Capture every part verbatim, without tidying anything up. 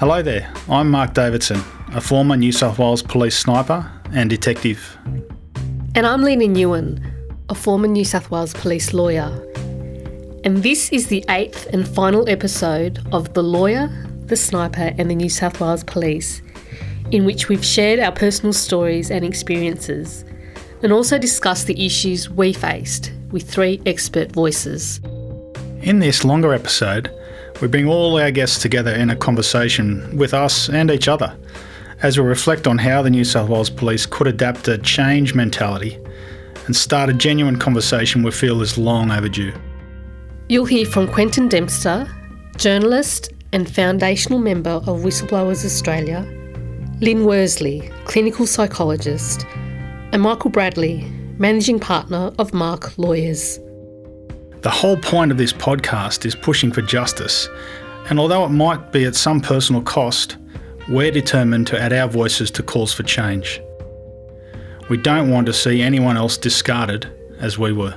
Hello there, I'm Mark Davidson, a former New South Wales Police sniper and detective. And I'm Lena Nguyen, a former New South Wales Police lawyer. And this is the eighth and final episode of The Lawyer, the Sniper and the New South Wales Police, in which we've shared our personal stories and experiences, and also discussed the issues we faced with three expert voices. In this longer episode, we bring all our guests together in a conversation with us and each other, as we reflect on how the New South Wales Police could adapt a change mentality and start a genuine conversation we feel is long overdue. You'll hear from Quentin Dempster, journalist and foundational member of Whistleblowers Australia, Lynn Worsley, clinical psychologist, and Michael Bradley, managing partner of Mark Lawyers. The whole point of this podcast is pushing for justice, and although it might be at some personal cost, we're determined to add our voices to calls for change. We don't want to see anyone else discarded as we were.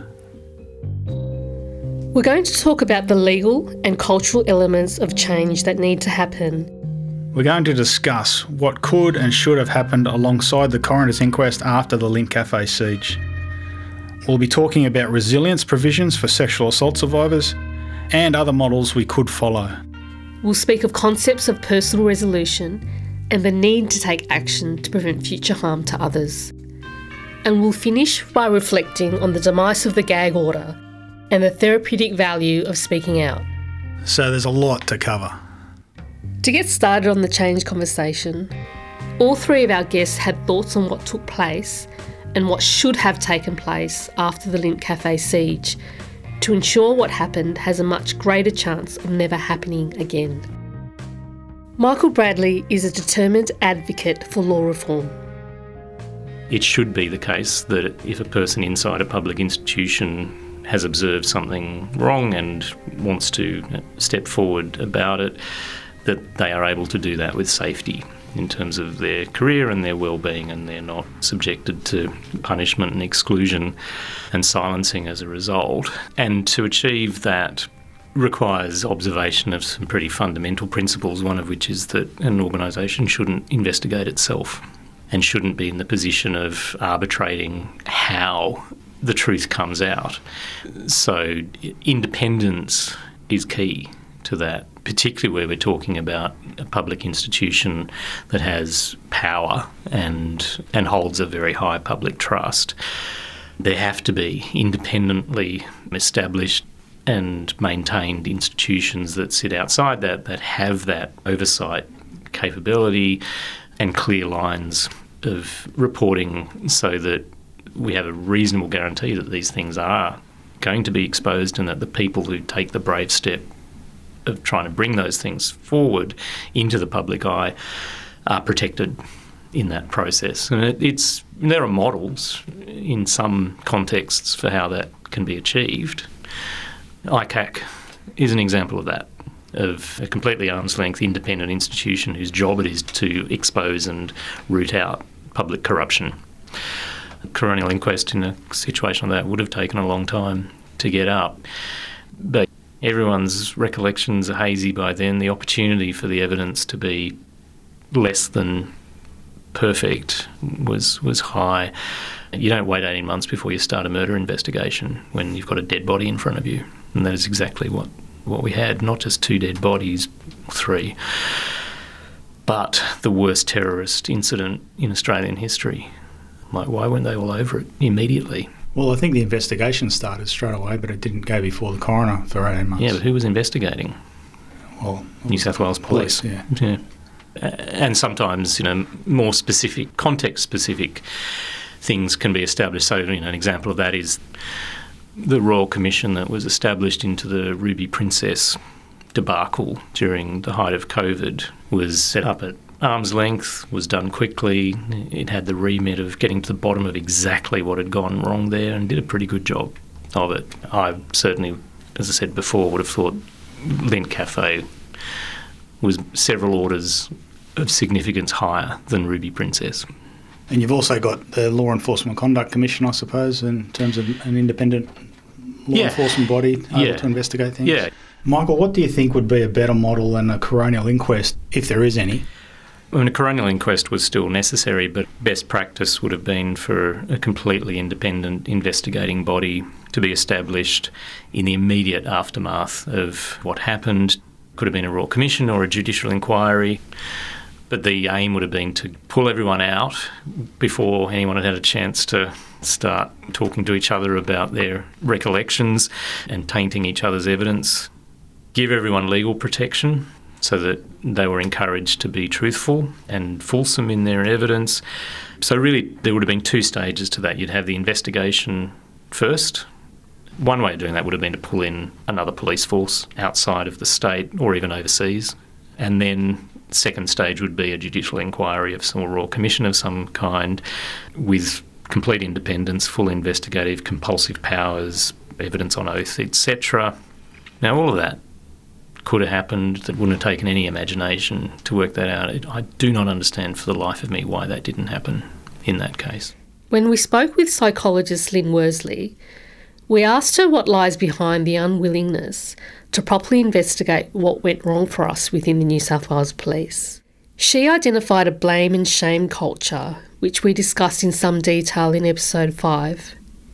We're going to talk about the legal and cultural elements of change that need to happen. We're going to discuss what could and should have happened alongside the coroner's inquest after the Lindt Cafe siege. We'll be talking about resilience provisions for sexual assault survivors and other models we could follow. We'll speak of concepts of personal resolution and the need to take action to prevent future harm to others. And we'll finish by reflecting on the demise of the gag order and the therapeutic value of speaking out. So there's a lot to cover. To get started on the change conversation, all three of our guests had thoughts on what took place and what should have taken place after the Lindt Cafe siege to ensure what happened has a much greater chance of never happening again. Michael Bradley is a determined advocate for law reform. It should be the case that if a person inside a public institution has observed something wrong and wants to step forward about it, that they are able to do that with safety in terms of their career and their well-being, and they're not subjected to punishment and exclusion and silencing as a result. And to achieve that requires observation of some pretty fundamental principles, one of which is that an organisation shouldn't investigate itself and shouldn't be in the position of arbitrating how the truth comes out. So independence is key to that, particularly where we're talking about a public institution that has power and and holds a very high public trust. There have to be independently established and maintained institutions that sit outside that, that have that oversight capability and clear lines of reporting so that we have a reasonable guarantee that these things are going to be exposed and that the people who take the brave step of trying to bring those things forward into the public eye are protected in that process. And it, it's there are models in some contexts for how that can be achieved. I C A C is an example of that, of a completely arm's length independent institution whose job it is to expose and root out public corruption. A coronial inquest in a situation like that would have taken a long time to get up. But everyone's recollections are hazy by then. The opportunity for the evidence to be less than perfect was was high. You don't wait eighteen months before you start a murder investigation when you've got a dead body in front of you. And that is exactly what, what we had, not just two dead bodies, three, but the worst terrorist incident in Australian history. Like, why weren't they all over it immediately? Well, I think the investigation started straight away, but it didn't go before the coroner for eighteen months. Yeah, but who was investigating? Well, New South Wales Police. police yeah. yeah. And sometimes, you know, more specific, context-specific things can be established. So, you know, an example of that is the Royal Commission that was established into the Ruby Princess debacle during the height of COVID was set up at arm's length, was done quickly. It had the remit of getting to the bottom of exactly what had gone wrong there and did a pretty good job of it. I certainly, as I said before, would have thought Lindt Cafe was several orders of significance higher than Ruby Princess. And you've also got the Law Enforcement Conduct Commission, I suppose, in terms of an independent law yeah. enforcement body able yeah. to investigate things. Yeah, Michael, what do you think would be a better model than a coronial inquest, if there is any? I mean, a coronial inquest was still necessary, but best practice would have been for a completely independent investigating body to be established in the immediate aftermath of what happened. Could have been a Royal Commission or a judicial inquiry, but the aim would have been to pull everyone out before anyone had had a chance to start talking to each other about their recollections and tainting each other's evidence. Give everyone legal protection so that they were encouraged to be truthful and fulsome in their evidence. So really there would have been two stages to that. You'd have the investigation first. One way of doing that would have been to pull in another police force outside of the state or even overseas. And then the second stage would be a judicial inquiry of some Royal Commission of some kind with complete independence, full investigative, compulsive powers, evidence on oath, et cetera. Now all of that could have happened. That wouldn't have taken any imagination to work that out. I do not understand for the life of me why that didn't happen in that case. When we spoke with psychologist Lynn Worsley, we asked her what lies behind the unwillingness to properly investigate what went wrong for us within the New South Wales Police. She identified a blame and shame culture, which we discussed in some detail in episode five.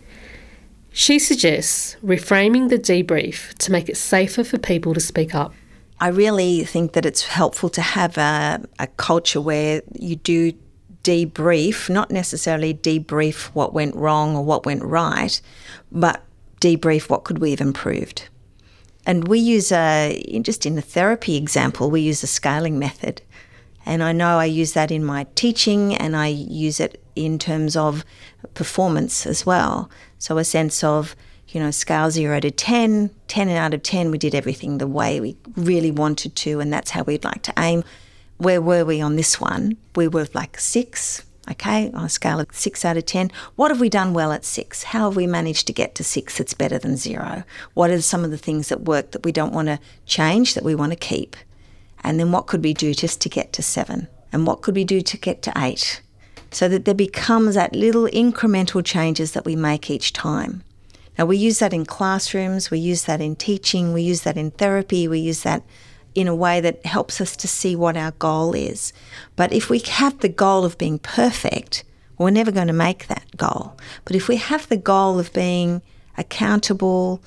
She suggests reframing the debrief to make it safer for people to speak up. I really think that it's helpful to have a, a culture where you do debrief, not necessarily debrief what went wrong or what went right, but debrief what could we have improved. And we use a, just in the therapy example, we use a scaling method. And I know I use that in my teaching and I use it in terms of performance as well. So a sense of, you know, scale zero to ten, ten out of ten, we did everything the way we really wanted to and that's how we'd like to aim. Where were we on this one? We were like six, okay, on a scale of six out of ten. What have we done well at six? How have we managed to get to six that's better than zero? What are some of the things that work that we don't want to change, that we want to keep? And then what could we do just to get to seven? And what could we do to get to eight? So that there becomes that little incremental changes that we make each time. Now, we use that in classrooms, we use that in teaching, we use that in therapy, we use that in a way that helps us to see what our goal is. But if we have the goal of being perfect, we're never going to make that goal. But if we have the goal of being accountable,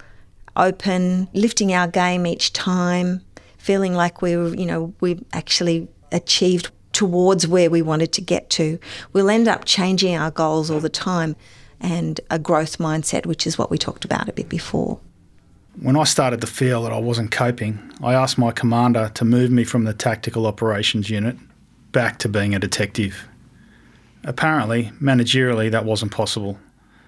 open, lifting our game each time, feeling like we were, you know, we've actually achieved towards where we wanted to get to, we'll end up changing our goals all the time and a growth mindset, which is what we talked about a bit before. When I started to feel that I wasn't coping, I asked my commander to move me from the tactical operations unit back to being a detective. Apparently, managerially, that wasn't possible.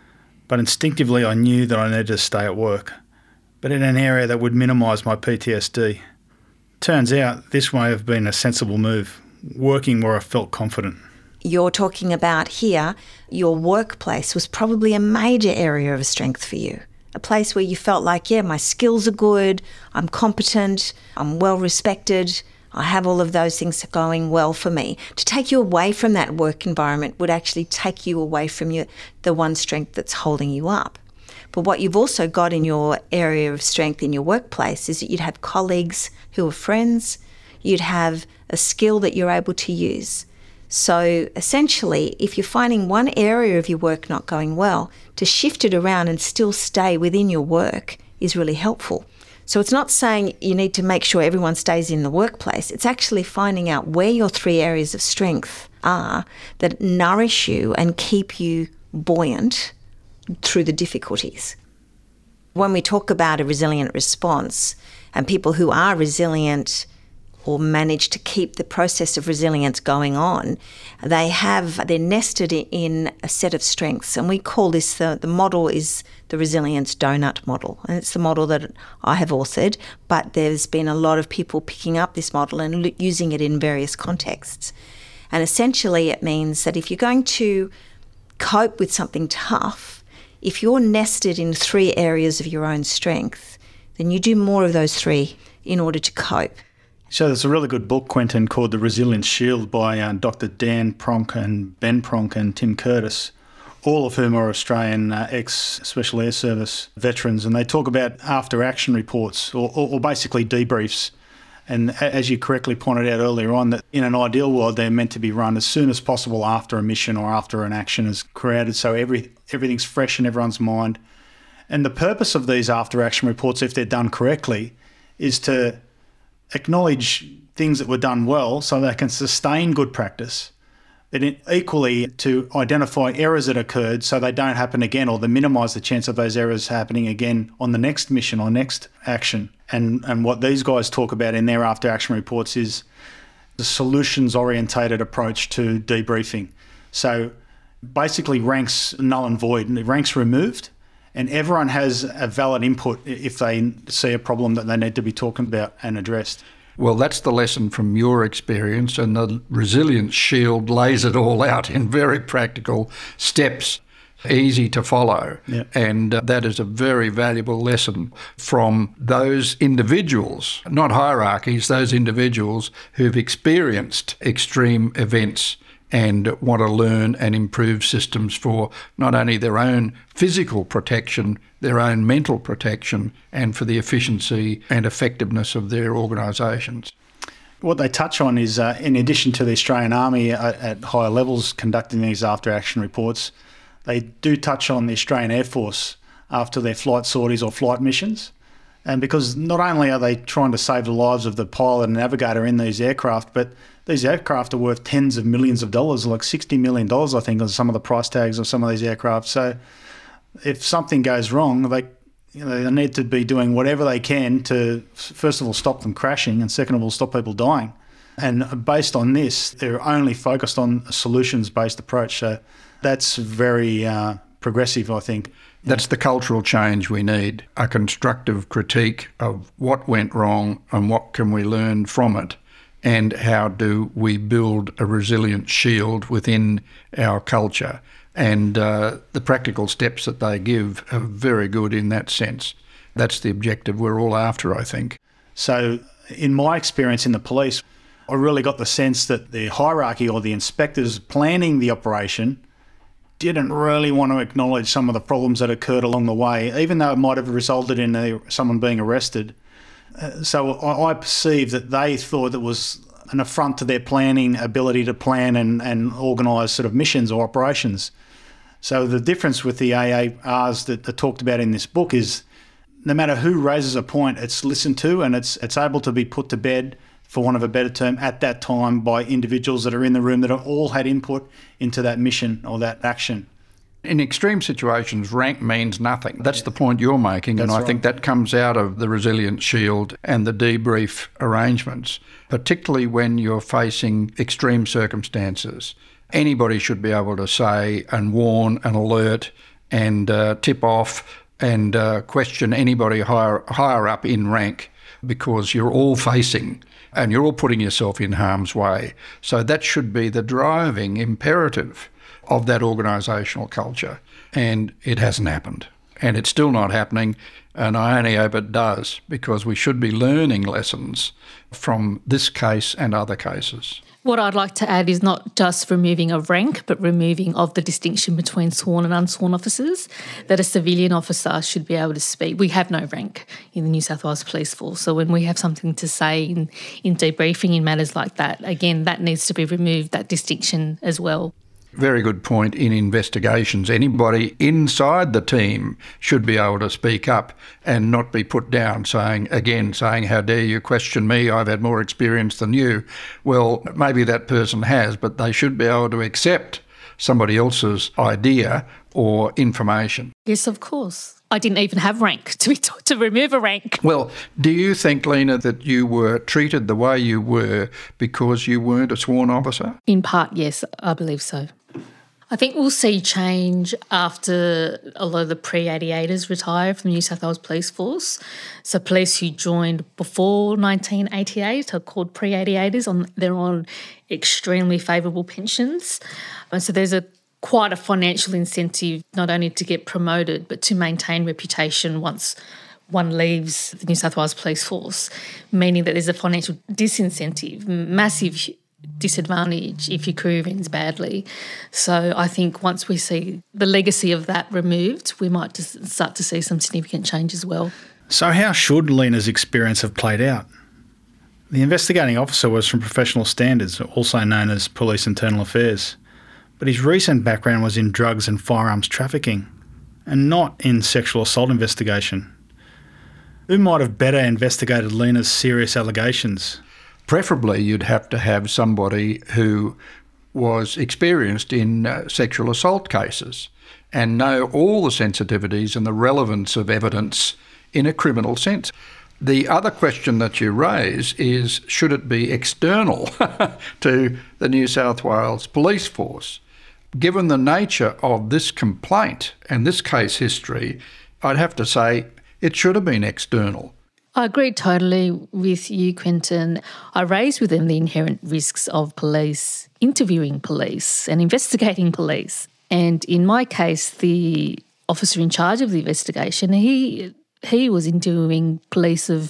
But instinctively, I knew that I needed to stay at work, but in an area that would minimise my P T S D. Turns out this may have been a sensible move, working where I felt confident. You're talking about here, your workplace was probably a major area of strength for you. A place where you felt like, yeah, my skills are good, I'm competent, I'm well respected, I have all of those things going well for me. To take you away from that work environment would actually take you away from your, the one strength that's holding you up. But what you've also got in your area of strength in your workplace is that you'd have colleagues who are friends, you'd have a skill that you're able to use. So essentially, if you're finding one area of your work not going well, to shift it around and still stay within your work is really helpful. So it's not saying you need to make sure everyone stays in the workplace. It's actually finding out where your three areas of strength are that nourish you and keep you buoyant through the difficulties. When we talk about a resilient response and people who are resilient or manage to keep the process of resilience going on, they have, they're nested in a set of strengths. And we call this, the, the model is the resilience donut model. And it's the model that I have authored, but there's been a lot of people picking up this model and using it in various contexts. And essentially it means that if you're going to cope with something tough, if you're nested in three areas of your own strength, then you do more of those three in order to cope. So there's a really good book, Quentin, called The Resilience Shield by uh, Doctor Dan Pronk and Ben Pronk and Tim Curtis, all of whom are Australian uh, ex-Special Air Service veterans, and they talk about after-action reports or, or, or basically debriefs. And as you correctly pointed out earlier on, that in an ideal world, they're meant to be run as soon as possible after a mission or after an action is created, so every everything's fresh in everyone's mind. And the purpose of these after-action reports, if they're done correctly, is to acknowledge things that were done well so they can sustain good practice, but equally to identify errors that occurred so they don't happen again, or to minimise the chance of those errors happening again on the next mission or next action. And and what these guys talk about in their after-action reports is the solutions-orientated approach to debriefing. So basically ranks null and void, and ranks removed, and everyone has a valid input if they see a problem that they need to be talking about and addressed. Well, that's the lesson from your experience, and the Resilience Shield lays it all out in very practical steps, easy to follow. Yep. And uh, that is a very valuable lesson from those individuals, not hierarchies, those individuals who've experienced extreme events and want to learn and improve systems for not only their own physical protection, their own mental protection, and for the efficiency and effectiveness of their organisations. What they touch on is, uh, in addition to the Australian Army at, at higher levels conducting these after-action reports, they do touch on the Australian Air Force after their flight sorties or flight missions. And because not only are they trying to save the lives of the pilot and navigator in these aircraft, but these aircraft are worth tens of millions of dollars, like sixty million dollars, I think, on some of the price tags of some of these aircraft. So if something goes wrong, they, you know, they need to be doing whatever they can to, first of all, stop them crashing, and second of all, stop people dying. And based on this, they're only focused on a solutions-based approach. So that's very uh, progressive, I think. That's the cultural change we need, a constructive critique of what went wrong and what can we learn from it, and how do we build a resilient shield within our culture. And uh, the practical steps that they give are very good in that sense. That's the objective we're all after, I think. So in my experience in the police, I really got the sense that the hierarchy or the inspectors planning the operation didn't really want to acknowledge some of the problems that occurred along the way, even though it might have resulted in a, someone being arrested. Uh, so I, I perceived that they thought it was an affront to their planning ability to plan and, and organise sort of missions or operations. So the difference with the A A Rs that are talked about in this book is no matter who raises a point, it's listened to and it's it's able to be put to bed, for want of a better term, at that time by individuals that are in the room that have all had input into that mission or that action. In extreme situations, rank means nothing. That's the point you're making, and I think that comes out of the Resilience Shield and the debrief arrangements, particularly when you're facing extreme circumstances. Anybody should be able to say and warn and alert and uh, tip off and uh, question anybody higher, higher up in rank, because you're all facing and you're all putting yourself in harm's way. So that should be the driving imperative of that organisational culture. And it hasn't happened. And it's still not happening. And I only hope it does, because we should be learning lessons from this case and other cases. What I'd like to add is not just removing of rank, but removing of the distinction between sworn and unsworn officers, that a civilian officer should be able to speak. We have no rank in the New South Wales Police Force, so when we have something to say in, in debriefing in matters like that, again, that needs to be removed, that distinction as well. Very good point. In investigations, anybody inside the team should be able to speak up and not be put down, saying, again, saying, how dare you question me, I've had more experience than you. Well, maybe that person has, but they should be able to accept somebody else's idea or information. Yes, of course. I didn't even have rank to be taught to remove a rank. Well, do you think, Lena, that you were treated the way you were because you weren't a sworn officer? In part, yes, I believe so. I think we'll see change after a lot of the pre-eighty-eighters retire from the New South Wales Police Force. So police who joined before nineteen eighty-eight are called pre-eighty-eighters. On, they're on extremely favourable pensions. And so there's a quite a financial incentive not only to get promoted but to maintain reputation once one leaves the New South Wales Police Force, meaning that there's a financial disincentive, massive disadvantage if your career ends badly. So I think once we see the legacy of that removed, we might just start to see some significant change as well. So how should Lena's experience have played out? The investigating officer was from Professional Standards, also known as Police Internal Affairs, but his recent background was in drugs and firearms trafficking, and not in sexual assault investigation. Who might have better investigated Lena's serious allegations? Preferably, you'd have to have somebody who was experienced in uh, sexual assault cases and know all the sensitivities and the relevance of evidence in a criminal sense. The other question that you raise is, should it be external to the New South Wales Police Force? Given the nature of this complaint and this case history, I'd have to say it should have been external. I agree totally with you, Quentin. I raised with them the inherent risks of police interviewing police and investigating police. And in my case, the officer in charge of the investigation, he he was interviewing police of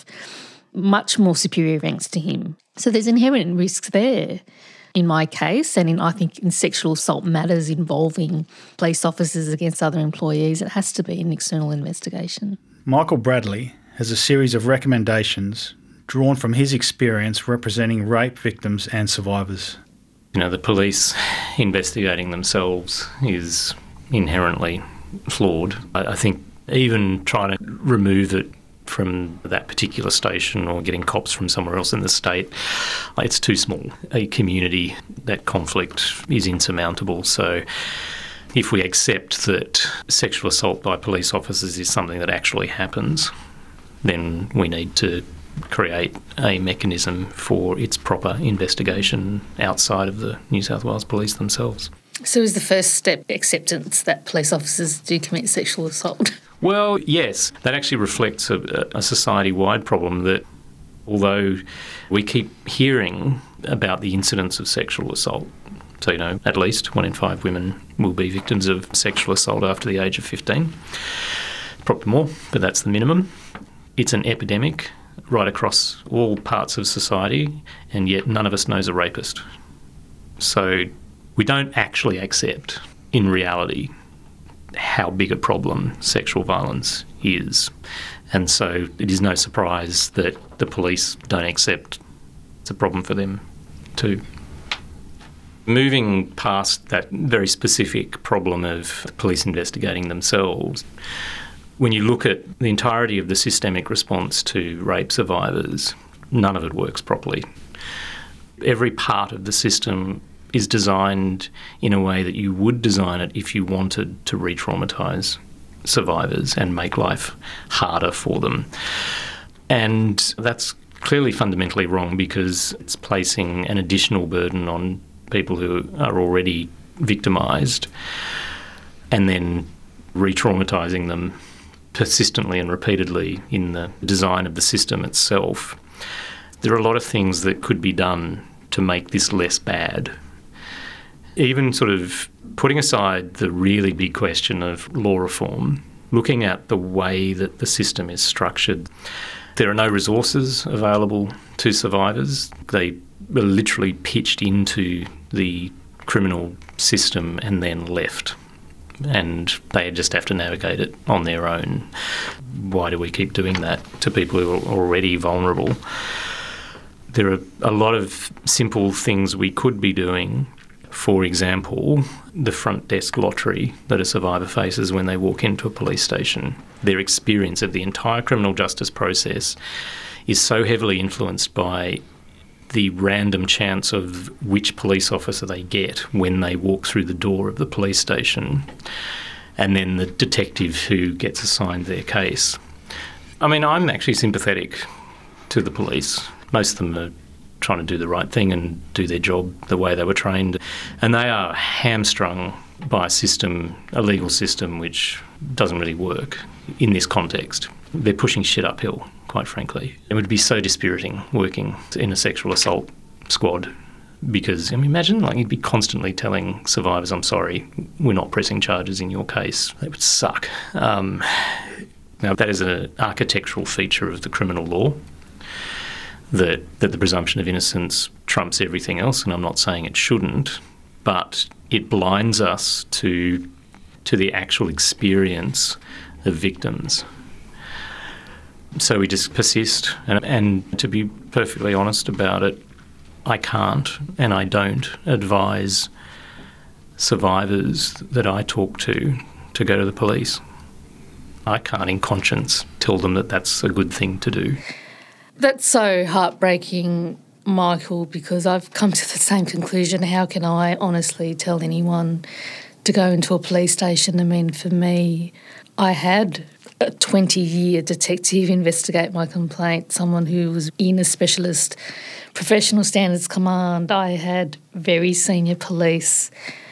much more superior ranks to him. So there's inherent risks there. In my case, and in I think in sexual assault matters involving police officers against other employees, it has to be an external investigation. Michael Bradley has a series of recommendations drawn from his experience representing rape victims and survivors. You know, the police investigating themselves is inherently flawed. I, I think even trying to remove it from that particular station or getting cops from somewhere else in the state, it's too small. A community, that conflict is insurmountable. So if we accept that sexual assault by police officers is something that actually happens, then we need to create a mechanism for its proper investigation outside of the New South Wales Police themselves. So is the first step acceptance that police officers do commit sexual assault? Well, yes. That actually reflects a, a society-wide problem that although we keep hearing about the incidence of sexual assault, so, you know, at least one in five women will be victims of sexual assault after the age of fifteen. Probably more, but that's the minimum. It's an epidemic right across all parts of society, and yet none of us knows a rapist. So we don't actually accept, in reality, how big a problem sexual violence is. And so it is no surprise that the police don't accept it's a problem for them too. Moving past that very specific problem of police investigating themselves, when you look at the entirety of the systemic response to rape survivors, none of it works properly. Every part of the system is designed in a way that you would design it if you wanted to re-traumatise survivors and make life harder for them. And that's clearly fundamentally wrong because it's placing an additional burden on people who are already victimised and then re-traumatising them persistently and repeatedly in the design of the system itself. There are a lot of things that could be done to make this less bad. Even sort of putting aside the really big question of law reform, looking at the way that the system is structured, there are no resources available to survivors. They are literally pitched into the criminal system and then left. And they just have to navigate it on their own. Why do we keep doing that to people who are already vulnerable? There are a lot of simple things we could be doing. For example, the front desk lottery that a survivor faces when they walk into a police station. Their experience of the entire criminal justice process is so heavily influenced by the random chance of which police officer they get when they walk through the door of the police station, and then the detective who gets assigned their case. I mean, I'm actually sympathetic to the police. Most of them are trying to do the right thing and do their job the way they were trained, and they are hamstrung by a system, a legal system, which doesn't really work in this context. They're pushing shit uphill, quite frankly. It would be so dispiriting working in a sexual assault squad because, I mean, imagine like you'd be constantly telling survivors, I'm sorry, we're not pressing charges in your case. That would suck. Um, now, that is an architectural feature of the criminal law, that, that the presumption of innocence trumps everything else, and I'm not saying it shouldn't, but it blinds us to to the actual experience of victims. So we just persist, and, and to be perfectly honest about it, I can't and I don't advise survivors that I talk to to go to the police. I can't in conscience tell them that that's a good thing to do. That's so heartbreaking, Michael, because I've come to the same conclusion. How can I honestly tell anyone to go into a police station? I mean, for me, I had a twenty-year detective investigate my complaint, someone who was in a specialist professional standards command. I had very senior police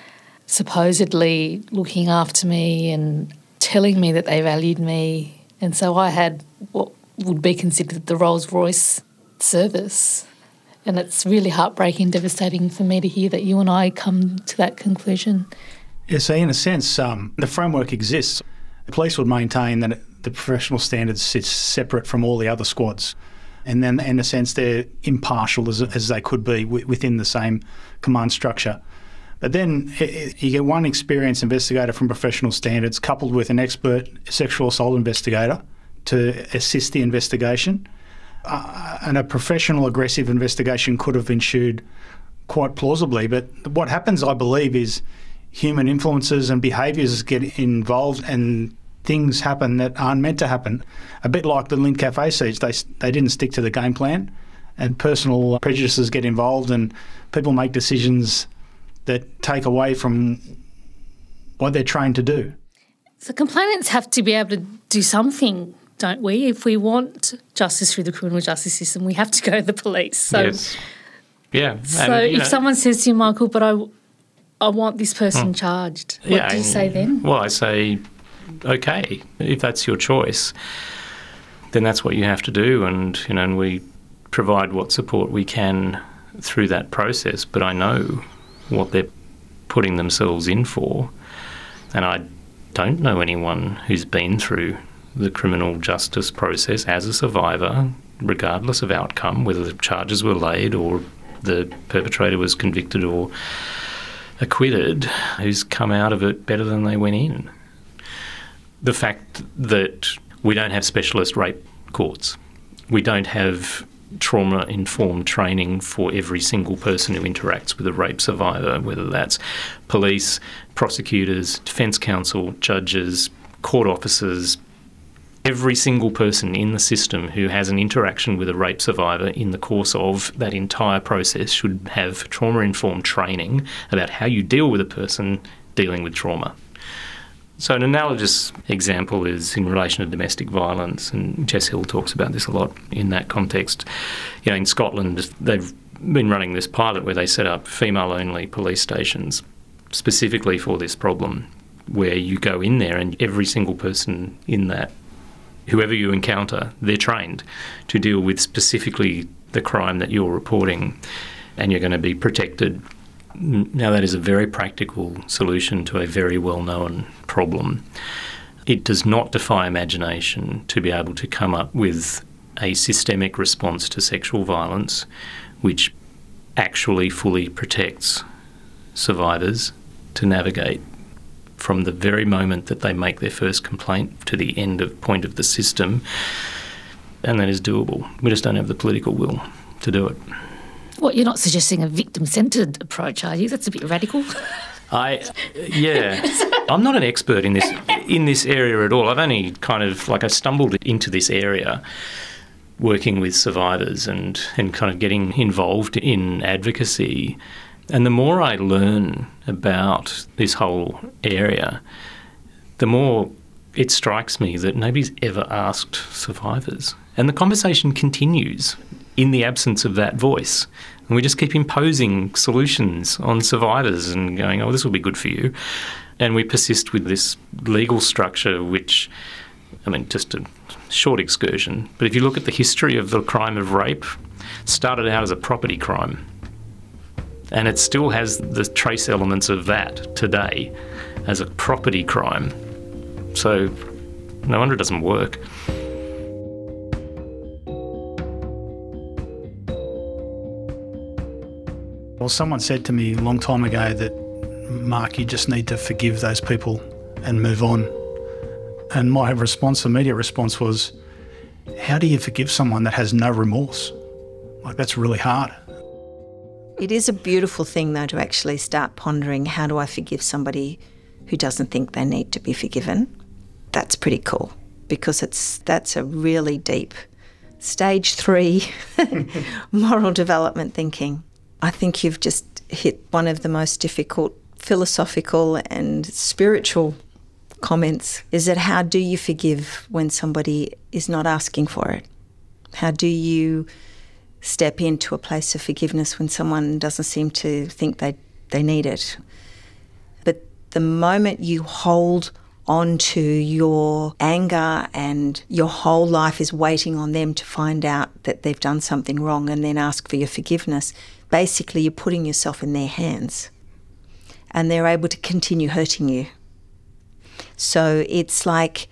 supposedly looking after me and telling me that they valued me. And so I had what would be considered the Rolls-Royce service. And it's really heartbreaking, devastating for me to hear that you and I come to that conclusion. Yeah, so in a sense, um, the framework exists. The police would maintain that the professional standards sits separate from all the other squads. And then, in a sense, they're impartial as, as they could be w- within the same command structure. But then it, you get one experienced investigator from professional standards coupled with an expert sexual assault investigator to assist the investigation. Uh, and a professional aggressive investigation could have ensued quite plausibly. But what happens, I believe, is human influences and behaviours get involved and things happen that aren't meant to happen. A bit like the Lindt Cafe siege, they they didn't stick to the game plan and personal prejudices get involved and people make decisions that take away from what they're trained to do. So complainants have to be able to do something, don't we? If we want justice through the criminal justice system, we have to go to the police. So, yes. Yeah. So and, if know, someone says to you, Michael, but I, I want this person mm. charged, what yeah, do you say then? Well, I say, okay, if that's your choice, then that's what you have to do, and you know, and we provide what support we can through that process. But I know what they're putting themselves in for, and I don't know anyone who's been through the criminal justice process as a survivor, regardless of outcome, whether the charges were laid or the perpetrator was convicted or acquitted, who's come out of it better than they went in. The fact that we don't have specialist rape courts, we don't have trauma-informed training for every single person who interacts with a rape survivor, whether that's police, prosecutors, defence counsel, judges, court officers. Every single person in the system who has an interaction with a rape survivor in the course of that entire process should have trauma-informed training about how you deal with a person dealing with trauma. So an analogous example is in relation to domestic violence, and Jess Hill talks about this a lot in that context. You know, in Scotland, they've been running this pilot where they set up female-only police stations specifically for this problem, where you go in there and every single person in that, whoever you encounter, they're trained to deal with specifically the crime that you're reporting, and you're going to be protected. Now, that is a very practical solution to a very well-known problem. It does not defy imagination to be able to come up with a systemic response to sexual violence which actually fully protects survivors to navigate from the very moment that they make their first complaint to the end of point of the system, and that is doable. We just don't have the political will to do it. Well, you're not suggesting a victim-centred approach, are you? That's a bit radical. I, yeah. I'm not an expert in this in this area at all. I've only kind of, like, I stumbled into this area working with survivors and, and kind of getting involved in advocacy. And the more I learn about this whole area, the more it strikes me that nobody's ever asked survivors. And the conversation continues in the absence of that voice. And we just keep imposing solutions on survivors and going, oh, this will be good for you. And we persist with this legal structure which, I mean, just a short excursion, but if you look at the history of the crime of rape, it started out as a property crime. And it still has the trace elements of that today as a property crime. So no wonder it doesn't work. Well, someone said to me a long time ago that, Mark, you just need to forgive those people and move on. And my response, immediate response was, how do you forgive someone that has no remorse? Like, that's really hard. It is a beautiful thing, though, to actually start pondering, how do I forgive somebody who doesn't think they need to be forgiven? That's pretty cool, because it's that's a really deep stage three moral development thinking. I think you've just hit one of the most difficult philosophical and spiritual comments, is that how do you forgive when somebody is not asking for it? How do you step into a place of forgiveness when someone doesn't seem to think they, they need it? But the moment you hold on to your anger and your whole life is waiting on them to find out that they've done something wrong and then ask for your forgiveness, basically you're putting yourself in their hands and they're able to continue hurting you. So it's like,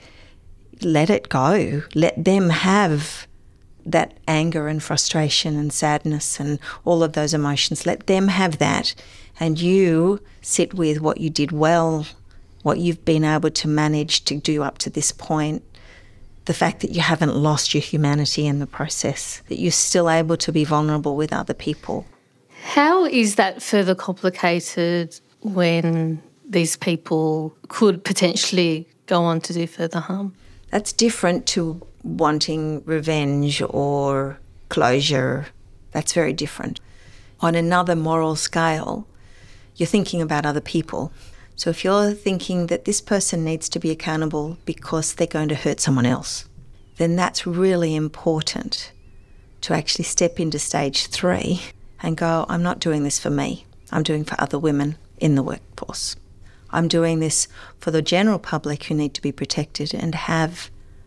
let it go. Let them have that anger and frustration and sadness and all of those emotions. Let them have that. And you sit with what you did well, what you've been able to manage to do up to this point, the fact that you haven't lost your humanity in the process, that you're still able to be vulnerable with other people. How is that further complicated when these people could potentially go on to do further harm? That's different to wanting revenge or closure. That's very different. On another moral scale, you're thinking about other people. So if you're thinking that this person needs to be accountable because they're going to hurt someone else, then that's really important to actually step into stage three and go, I'm not doing this for me. I'm doing for other women in the workforce. I'm doing this for the general public who need to be protected and have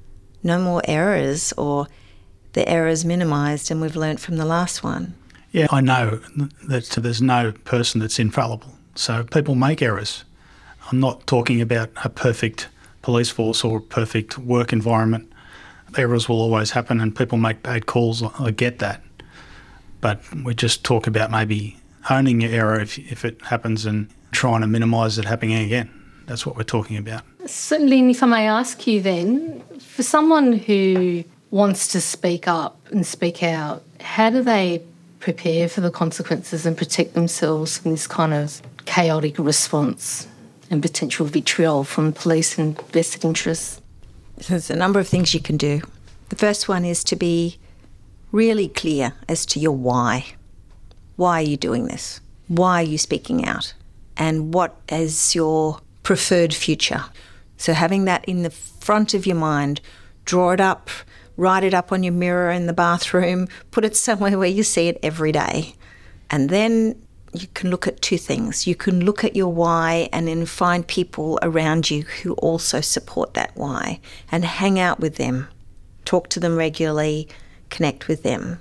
no more errors, or the errors minimised, and we've learnt from the last one. Yeah, I know that there's no person that's infallible. So people make errors. I'm not talking about a perfect police force or a perfect work environment. Errors will always happen and people make bad calls. I get that. But we just talk about maybe owning your error if, if it happens and trying to minimise it happening again. That's what we're talking about. So, Lynn, if I may ask you then, for someone who wants to speak up and speak out, how do they prepare for the consequences and protect themselves from this kind of chaotic response and potential vitriol from police and vested interests? There's a number of things you can do. The first one is to be really clear as to your why. Why are you doing this? Why are you speaking out? And what is your preferred future? So having that in the front of your mind, draw it up, write it up on your mirror in the bathroom, put it somewhere where you see it every day. And then you can look at two things. You can look at your why and then find people around you who also support that why and hang out with them, talk to them regularly, connect with them.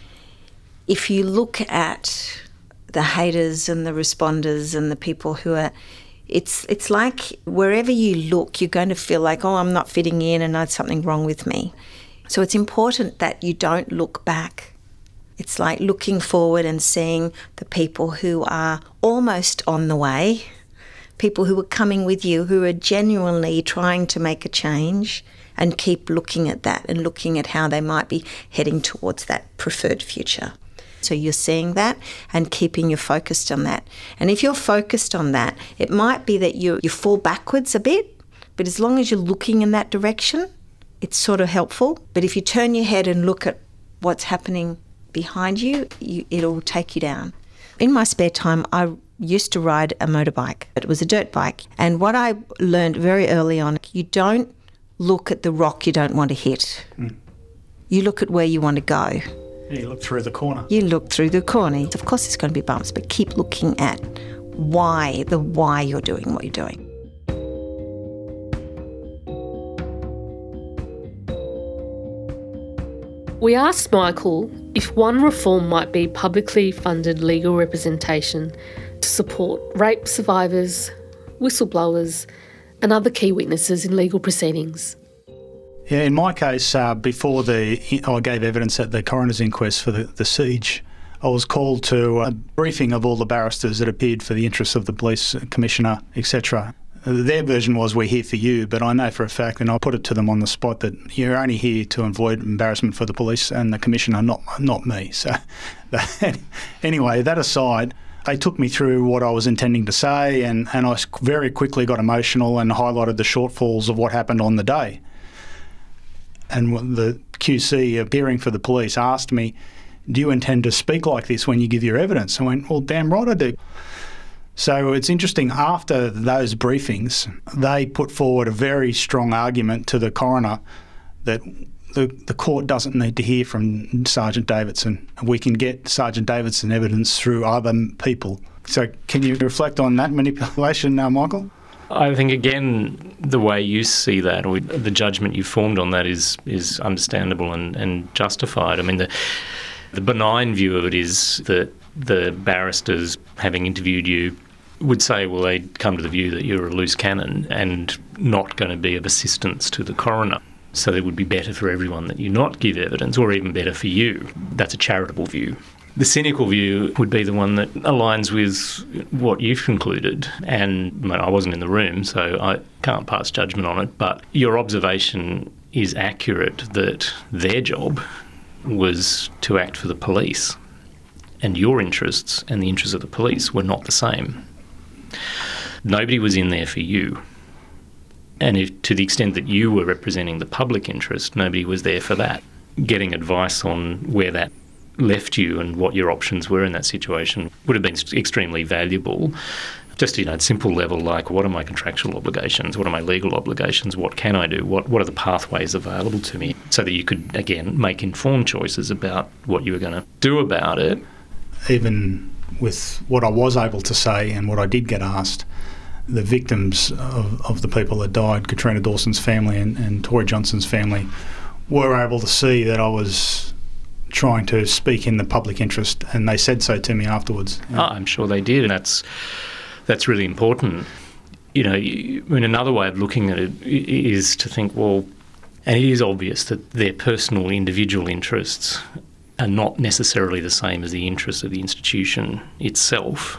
If you look at the haters and the responders and the people who are, it's it's like wherever you look, you're going to feel like, oh, I'm not fitting in and there's something wrong with me. So it's important that you don't look back. It's like looking forward and seeing the people who are almost on the way, people who are coming with you, who are genuinely trying to make a change, and keep looking at that and looking at how they might be heading towards that preferred future. So you're seeing that and keeping you focused on that. And if you're focused on that, it might be that you you fall backwards a bit, but as long as you're looking in that direction, it's sort of helpful. But if you turn your head and look at what's happening behind you, you, it'll take you down. In my spare time, I used to ride a motorbike. It was a dirt bike. And what I learned very early on, you don't look at the rock you don't want to hit. Mm. You look at where you want to go. Yeah, you look through the corner. You look through the corner. Of course there's going to be bumps, but keep looking at why, the why you're doing what you're doing. We asked Michael if one reform might be publicly funded legal representation to support rape survivors, whistleblowers and other key witnesses in legal proceedings. Yeah, in my case, uh, before the I gave evidence at the coroner's inquest for the, the siege, I was called to a briefing of all the barristers that appeared for the interests of the police commissioner, et cetera. Their version was, we're here for you, but I know for a fact, and I put it to them on the spot, that you're only here to avoid embarrassment for the police and the commissioner, not not me. So anyway, that aside, they took me through what I was intending to say, and, and I very quickly got emotional and highlighted the shortfalls of what happened on the day. And the Q C appearing for the police asked me, do you intend to speak like this when you give your evidence? I went, well, damn right I do. So it's interesting, after those briefings, they put forward a very strong argument to the coroner that the, the court doesn't need to hear from Sergeant Davidson. We can get Sergeant Davidson evidence through other people. So can you reflect on that manipulation now, Michael? I think, again, the way you see that, or the judgment you formed on that is is understandable and, and justified. I mean, the, the benign view of it is that the barristers, having interviewed you, would say, well, they'd come to the view that you're a loose cannon and not going to be of assistance to the coroner. So it would be better for everyone that you not give evidence, or even better for you. That's a charitable view. The cynical view would be the one that aligns with what you've concluded. And I, mean, I wasn't in the room, so I can't pass judgment on it. But your observation is accurate that their job was to act for the police, and your interests and the interests of the police were not the same. Nobody was in there for you. And if, to the extent that you were representing the public interest, nobody was there for that. Getting advice on where that left you and what your options were in that situation would have been extremely valuable. Just, you know, at simple level, like, what are my contractual obligations? What are my legal obligations? What can I do? What what are the pathways available to me? So that you could, again, make informed choices about what you were going to do about it. Even with what I was able to say and what I did get asked, the victims of, of the people that died, Katrina Dawson's family and, and Tori Johnson's family, were able to see that I was trying to speak in the public interest, and they said so to me afterwards. Yeah. Oh, I'm sure they did, and that's that's really important. You know, you, I mean, another way of looking at it is to think, well, and it is obvious that their personal individual interests are not necessarily the same as the interests of the institution itself,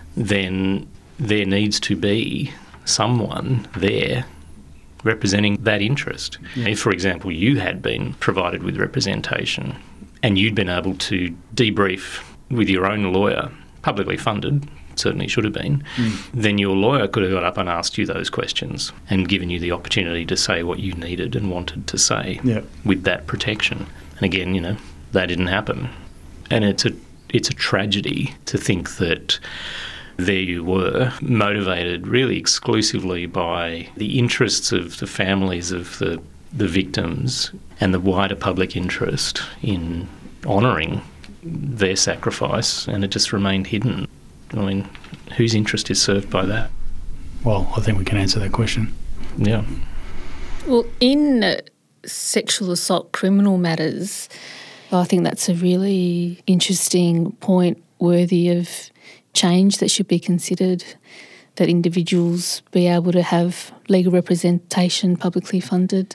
then there needs to be someone there representing that interest. Yeah. If, for example, you had been provided with representation and you'd been able to debrief with your own lawyer, publicly funded, certainly should have been, mm. then your lawyer could have got up and asked you those questions and given you the opportunity to say what you needed and wanted to say yeah. with that protection. And again, you know, that didn't happen. And it's a it's a tragedy to think that there you were, motivated really exclusively by the interests of the families of the, the victims and the wider public interest in honouring their sacrifice, and it just remained hidden. I mean, whose interest is served by that? Well, I think we can answer that question. Yeah. Well, in uh, sexual assault criminal matters, I think that's a really interesting point, worthy of change, that should be considered, that individuals be able to have legal representation publicly funded.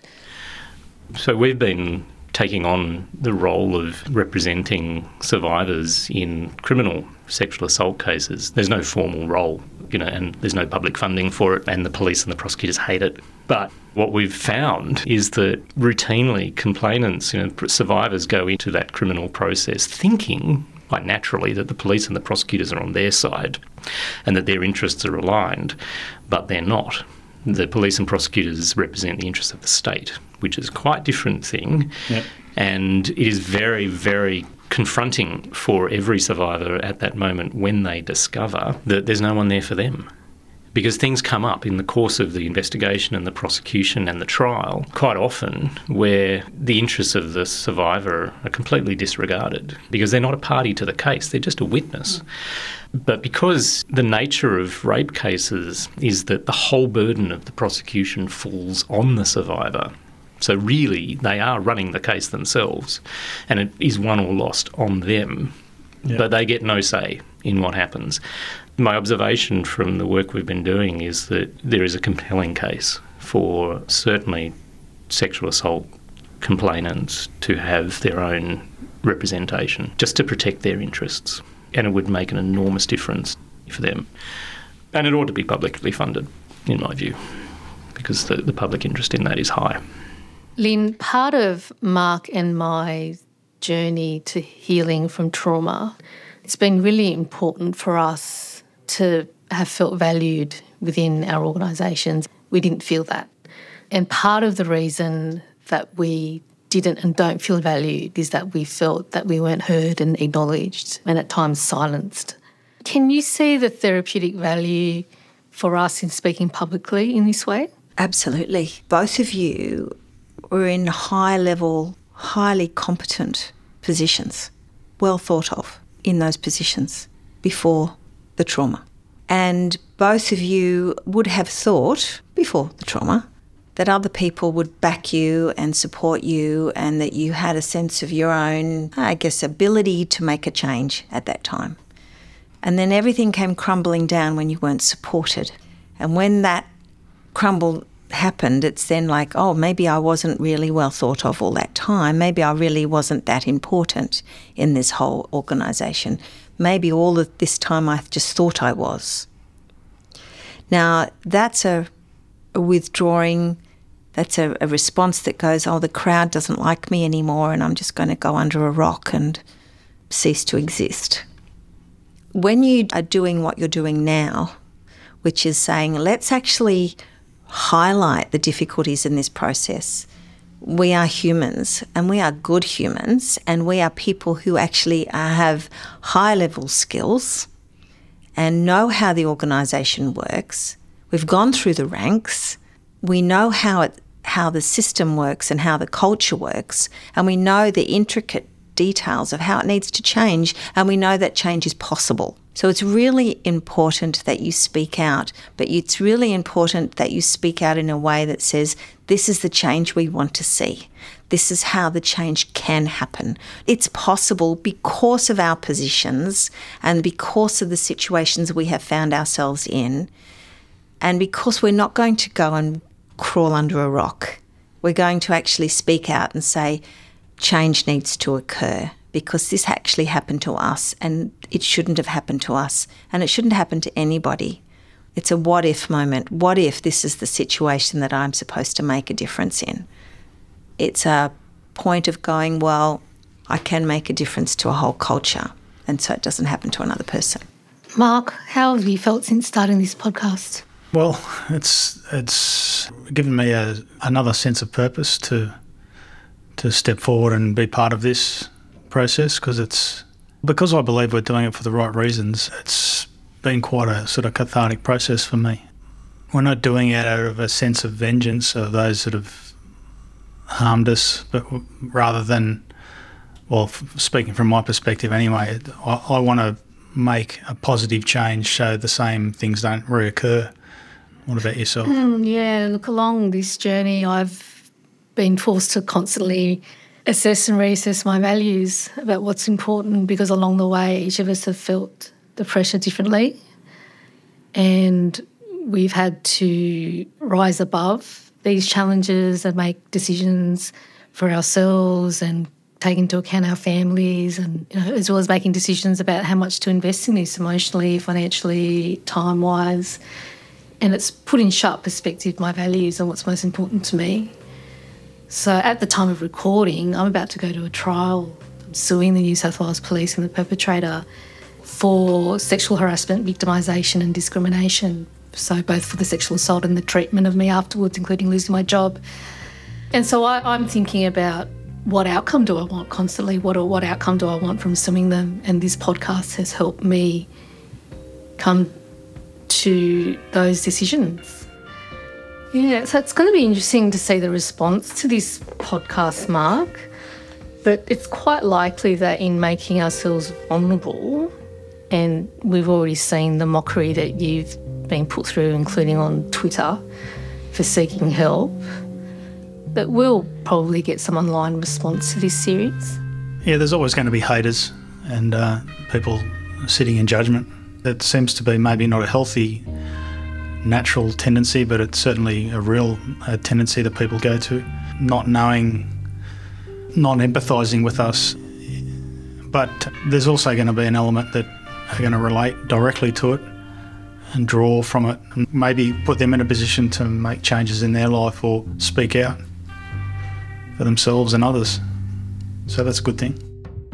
So we've been taking on the role of representing survivors in criminal sexual assault cases. There's no formal role, you know, and there's no public funding for it, and the police and the prosecutors hate it. But what we've found is that routinely complainants, you know, survivors go into that criminal process thinking, quite naturally, that the police and the prosecutors are on their side and that their interests are aligned, but they're not. The police and prosecutors represent the interests of the state, which is quite a different thing. Yep. And it is very, very confronting for every survivor at that moment when they discover that there's no one there for them. Because things come up in the course of the investigation and the prosecution and the trial quite often where the interests of the survivor are completely disregarded because they're not a party to the case, they're just a witness. But because the nature of rape cases is that the whole burden of the prosecution falls on the survivor, so really they are running the case themselves and it is won or lost on them, yeah. but they get no say in what happens. My observation from the work we've been doing is that there is a compelling case for certainly sexual assault complainants to have their own representation, just to protect their interests. And it would make an enormous difference for them. And it ought to be publicly funded, in my view, because the, the public interest in that is high. Lynn, part of Mark and my journey to healing from trauma, it's been really important for us to have felt valued within our organisations. We didn't feel that. And part of the reason that we didn't and don't feel valued is that we felt that we weren't heard and acknowledged and at times silenced. Can you see the therapeutic value for us in speaking publicly in this way? Absolutely. Both of you were in high-level, highly competent positions, well thought of in those positions before the trauma. And both of you would have thought, before the trauma, that other people would back you and support you and that you had a sense of your own, I guess, ability to make a change at that time. And then everything came crumbling down when you weren't supported. And when that crumble happened, it's then like, oh, maybe I wasn't really well thought of all that time. Maybe I really wasn't that important in this whole organisation. Maybe all of this time I just thought I was. Now, that's a, a withdrawing, that's a, a response that goes, oh, the crowd doesn't like me anymore and I'm just going to go under a rock and cease to exist. When you are doing what you're doing now, which is saying, let's actually highlight the difficulties in this process. We are humans and we are good humans and we are people who actually have high-level skills and know how the organisation works. We've gone through the ranks. We know how it, how the system works and how the culture works, and we know the intricate details of how it needs to change, and we know that change is possible. So it's really important that you speak out, but it's really important that you speak out in a way that says, this is the change we want to see. This is how the change can happen. It's possible because of our positions and because of the situations we have found ourselves in, and because we're not going to go and crawl under a rock. We're going to actually speak out and say, change needs to occur because this actually happened to us and it shouldn't have happened to us and it shouldn't happen to anybody. It's a what if moment. What if this is the situation that I'm supposed to make a difference in? It's a point of going, well, I can make a difference to a whole culture and so it doesn't happen to another person. Mark, how have you felt since starting this podcast? Well, it's it's given me a, another sense of purpose to to step forward and be part of this process because it's because I believe we're doing it for the right reasons. It's been quite a sort of cathartic process for me. We're not doing it out of a sense of vengeance of those that have harmed us, but rather than, well, speaking from my perspective anyway, I, I want to make a positive change so the same things don't reoccur. What about yourself? Mm, yeah, look, along this journey I've been forced to constantly assess and reassess my values about what's important because along the way each of us have felt the pressure differently and we've had to rise above these challenges and make decisions for ourselves and take into account our families and, you know, as well as making decisions about how much to invest in this emotionally, financially, time-wise. And it's put in sharp perspective my values and what's most important to me. So at the time of recording, I'm about to go to a trial. I'm suing the New South Wales Police and the perpetrator for sexual harassment, victimisation and discrimination. So both for the sexual assault and the treatment of me afterwards, including losing my job. And so I, I'm thinking about what outcome do I want constantly? What, what outcome do I want from suing them? And this podcast has helped me come to those decisions. Yeah, so it's going to be interesting to see the response to this podcast, Mark. But it's quite likely that in making ourselves vulnerable, and we've already seen the mockery that you've been put through, including on Twitter, for seeking help, that we'll probably get some online response to this series. Yeah, there's always going to be haters and uh, people sitting in judgment. It seems to be maybe not a healthy, natural tendency, but it's certainly a real uh, tendency that people go to. Not knowing, not empathising with us but there's also going to be an element that are going to relate directly to it and draw from it and maybe put them in a position to make changes in their life or speak out for themselves and others. So that's a good thing.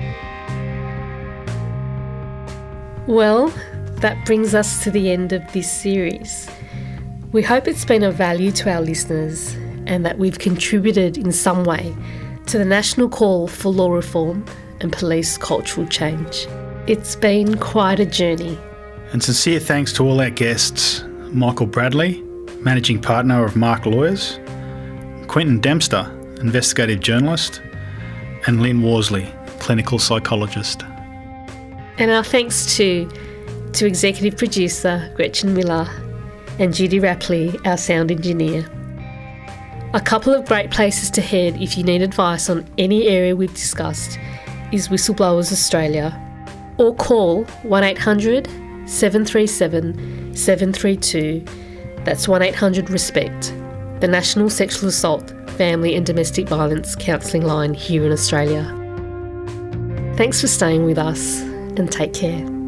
Well, that brings us to the end of this series. We hope it's been of value to our listeners and that we've contributed in some way to the national call for law reform and police cultural change. It's been quite a journey. And sincere thanks to all our guests, Michael Bradley, Managing Partner of Mark Lawyers, Quentin Dempster, Investigative Journalist, and Lynn Worsley, Clinical Psychologist. And our thanks to, to Executive Producer Gretchen Miller and Judy Rapley, our Sound Engineer. A couple of great places to head if you need advice on any area we've discussed is Whistleblowers Australia, or call one eight hundred seven three seven seven three two, that's one eight hundred RESPECT, the National Sexual Assault, Family and Domestic Violence Counselling line here in Australia. Thanks for staying with us and take care.